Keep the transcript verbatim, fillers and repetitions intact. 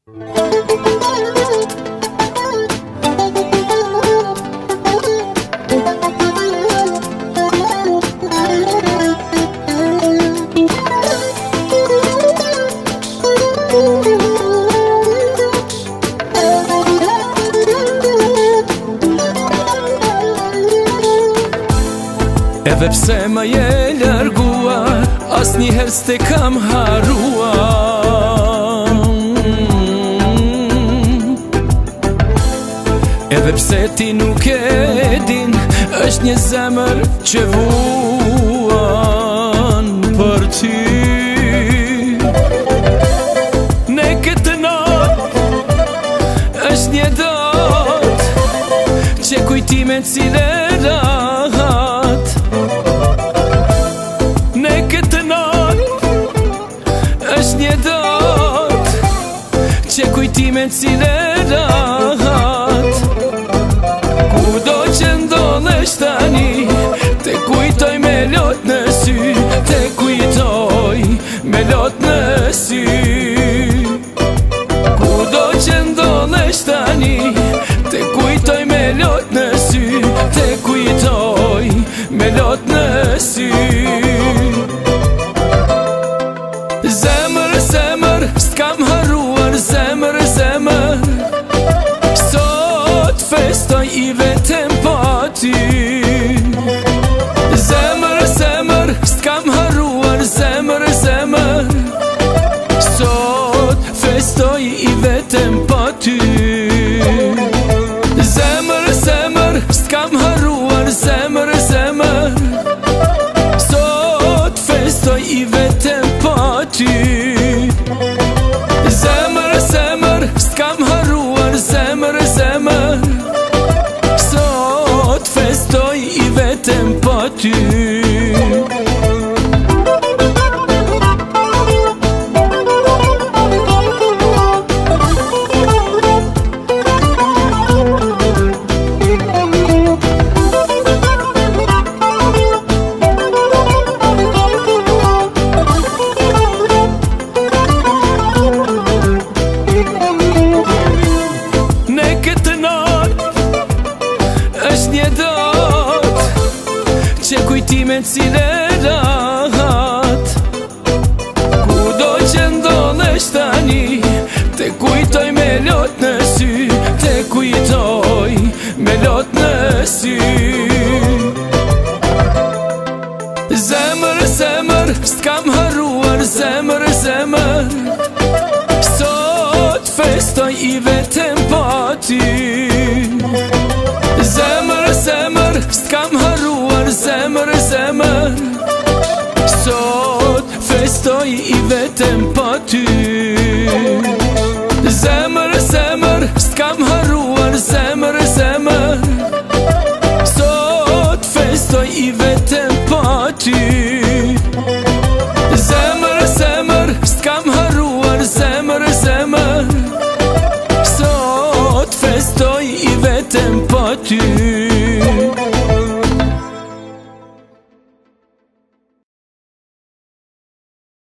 Edhe pse ma je larguar, asnjëherë s'te kam haruar. Edhe pse ti nuk e din, është një zemër që vuan për ty. Ne këtë natë është një datë që kujtime cile rahat. Ne këtë natë është një datë që kujtime cile rahat. Kudo që ndodhesh tani, te kujtoj me lot në sy, te kujtoj me lot në sy. Kudo që ndodhesh tani, te kujtoj me lot në sy, te kujtoj me lot në sy. Zemër, zemër, s'kam haruar, zemër, zemër, sot festoj i vetem pa ty. Zemër, zemër, s'kam haruar, zemër, zemër, sot festoj i vetem pa ty. Zemër, zemër, s'kam haruar, zemër, zemër, sot festoj i vetem pa ty. Zemër, zemër, s'kam haruar, zemër, zemër, sot festoj i vetem pa ty. Që kujtime cile rahat. Kudo që ndodhesh tani, te kujtoj me lot në sy, te kujtoj me lot në sy. Zemër, zemër, s'kam haruar, zemër, zemër, sot festoj i vetem pa ty.